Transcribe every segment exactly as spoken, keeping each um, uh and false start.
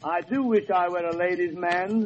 I do wish I were a ladies' man.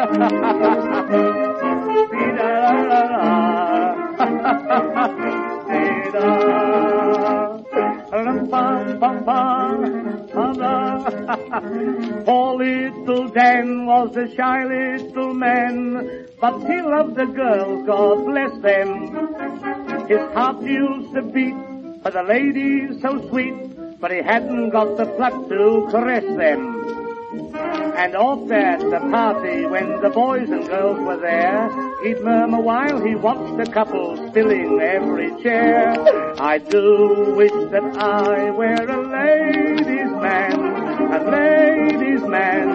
Poor little Dan was a shy little man, but he loved the girls, God bless them. His heart used to beat for the ladies so sweet, but he hadn't got the pluck to caress them. And off at the party, when the boys and girls were there, he'd murmur while he watched the couples filling every chair. I do wish that I were a ladies' man, a ladies' man.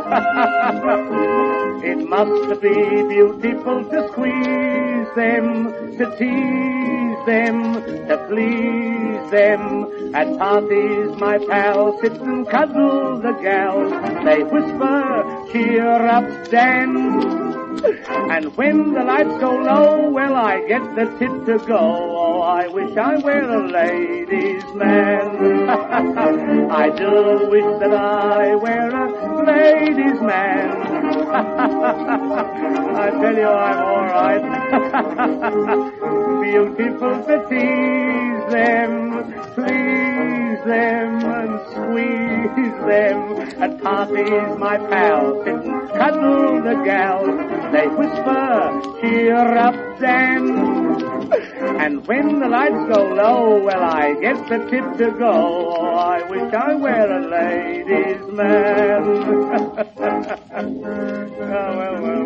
It must be beautiful to squeeze them, to tease them, to please them. At parties my pals sit and cuddle the gals. They whisper, cheer up, Dan. And when the lights go low, well, I get the tip to go. Oh, I wish I were a ladies' man. I do wish that I were a ladies' man. I tell you, I'm all right. Beautiful to tease them, please them, and squeeze them. At parties, my pals sit and cuddle the gals. They whisper, cheer up, Dan. And when the lights go low, well, I get the tip to go. Oh, I wish I were a ladies' man. Oh, well, well,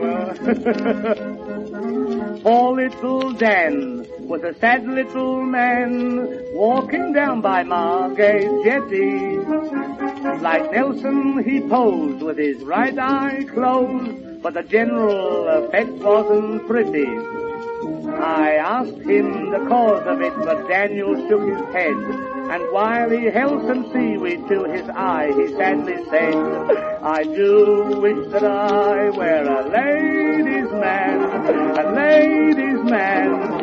well. Poor little Dan was a sad little man, walking down by Margate Jetty. Like Nelson, he posed with his right eye closed, but the general effect wasn't pretty. I asked him the cause of it, but Daniel shook his head, and while he held some seaweed to his eye, he sadly said, I do wish that I were a ladies' man, a ladies' man.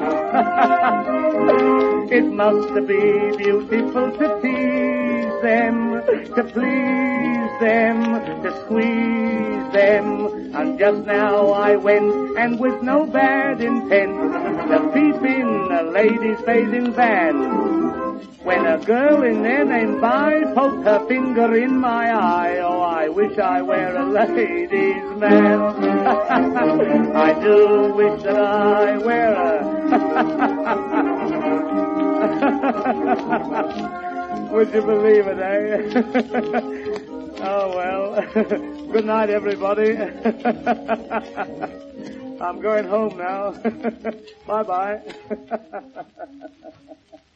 It must be beautiful to tease them, to please them, to squeeze them. And just now I went, and with no bad intent, to peep in a lady's bathing van, when a girl in there named Bi poked her finger in my eye. Oh, I wish I were a ladies' man. I do wish that I were a... Would you believe it, eh? Oh, well. Good night, everybody. I'm going home now. Bye-bye.